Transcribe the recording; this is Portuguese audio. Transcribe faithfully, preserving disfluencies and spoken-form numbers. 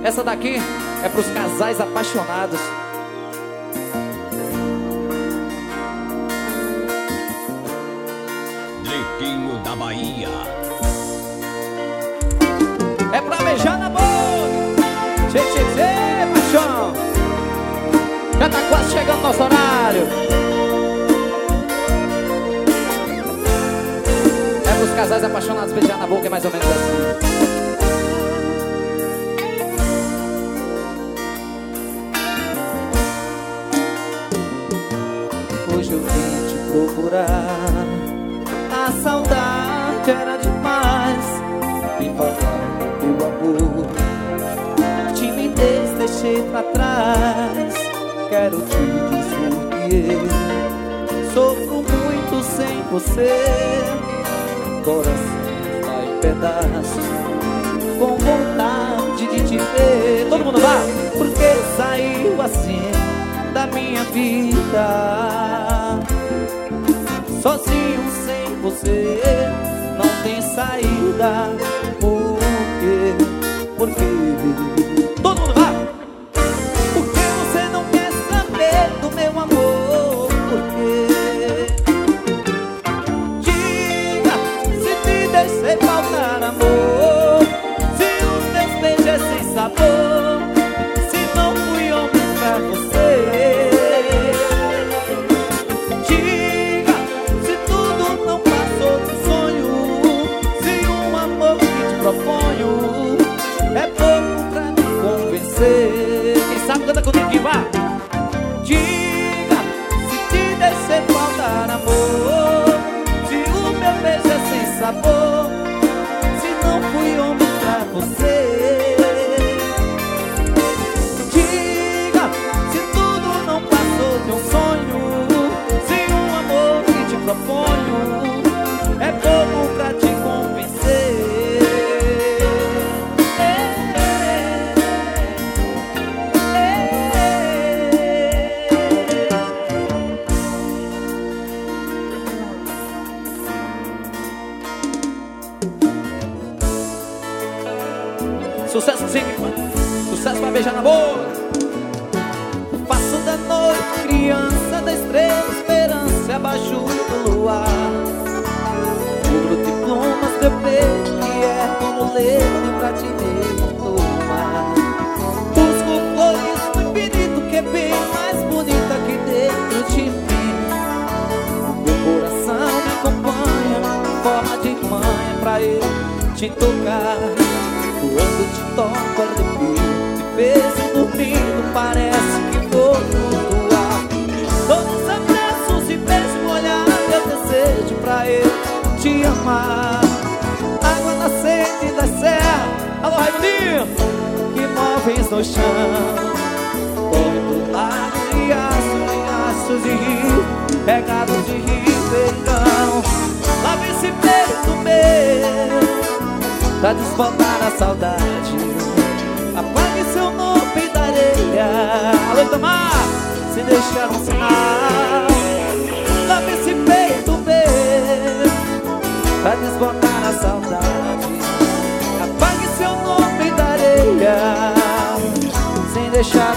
Essa daqui é pros casais apaixonados. Driquinho da Bahia. É pra beijar na boca. Tchê, tchê, tchê, paixão. Já tá quase chegando nosso horário. É pros casais apaixonados, beijar na boca é mais ou menos assim. Hoje eu vim te procurar, a saudade era demais. Vim falar do teu amor, timidez deixei pra trás. Quero te dizer que sofro muito sem você. Coração está em pedaços, com vontade de te ver. Todo mundo vá! Porque saiu assim da minha vida, sozinho sem você, não tem saída. Por quê? Por quê? Todo mundo vai! Por que você não quer saber do meu amor? Por quê? Diga se te deixei faltar amor, se os teus beijos é sem sabor, se não fui homem pra você. É pouco pra me convencer. Quem sabe canta comigo que vai. Diga se te deixei faltar amor, se o meu beijo é sem sabor, se não fui homem pra você. Diga se tudo não passou de um sonho, se um amor que te proponho é pouco pra te convencer. Sucesso sim, sucesso pra beijar na boca. Passo da noite, criança da estrela, esperança abaixo do luar. Cubro de plumas teu peito, que é como leito pra te retomar. Busco flores do infinito, que é bem mais bonita que dentro de mim. O meu coração me acompanha, forma de manha pra eu te tocar. Quando te toco arrepio, te vejo dormindo, parece que vou flutuar. Todos os abraços e beijos molhados, eu desejo pra eu te amar. Água nascente da serra, alô Raimundo, que móveis no chão. Corre pro lado de aço, riachos de rio, regados de ribeirão. Lava esse peito meu pra desbotar a saudade, apague seu nome da areia. Alô Itamar, se deixar um sinal. Lave esse peito meu pra desbotar a saudade, apague seu nome da areia, sem deixar